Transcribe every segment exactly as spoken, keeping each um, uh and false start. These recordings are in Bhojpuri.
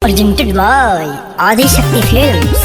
presented by Adi Shakti Films.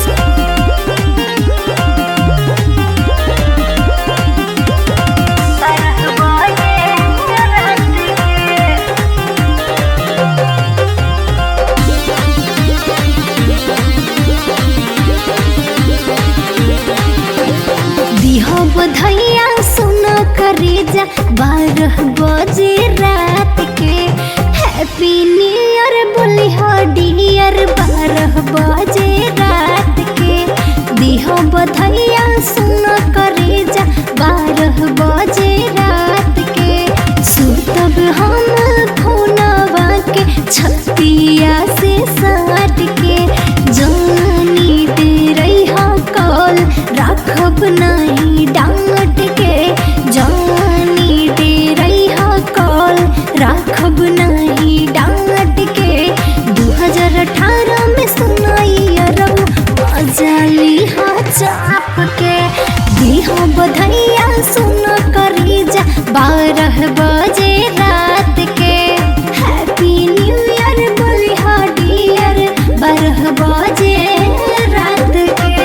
बधैया सुनो करेजा बारह बजे रात के हैप्पी न्यू ईयर बोली हो डियर बारह बजे रात के दिहो बधैया सुनो करेजा बारह बजे रात के सुतब हम फोनवा के छतिया से साट के जानी दे रही हो कॉल राखब नहीं डांट के जानी दे रही हो कॉल राखब नहीं डांट के दो हज़ार अठारह में सुनाई अरब मजाली हा चाप के दिहो बधैया सुनो करी जा बारह बजे रात के हैप्पी न्यू ईयर बोली हा डियर बारह बजे रात के।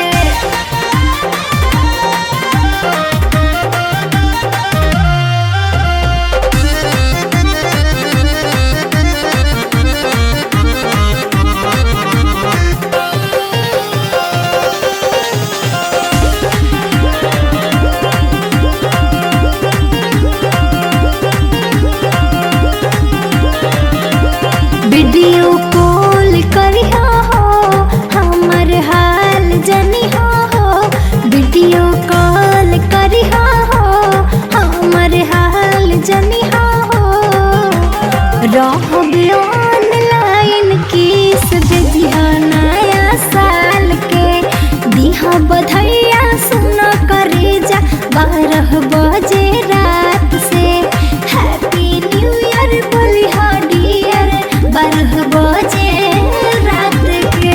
वीडियो कॉल करिहा हो हमर हाल जनिहा हो वीडियो कॉल करिहा हो हमर हाल जनिहा हो रहब ऑनलाइन किस भेजिहा नया साल के दिहा बधैया सुनो करे जा बारह बजे रात से हैप्पी न्यू ईयर बोलिहा डियर बारह बजे रात के।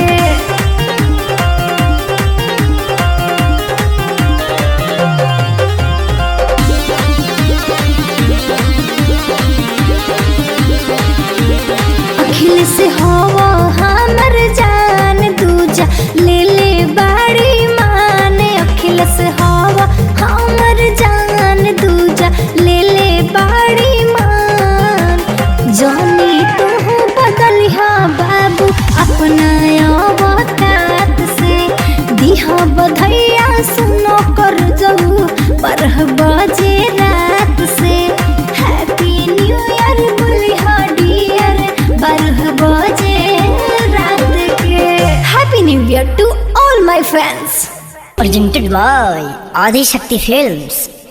अखिल से होवो हमर जान दूजा ले ले बाड़ी मान अखिल से होवो हमर जान दूजा ले ले बाड़ी मान जानी तू बदलिहा बाबू अपना अवकात से दिहा बधैया सुनो कर जाऊ बारह बजे रात से हैप्पी न्यू ईयर बोलिहा डियर बारह बजे रात के। Happy new year to all my friends. Presented by Adi Shakti Films.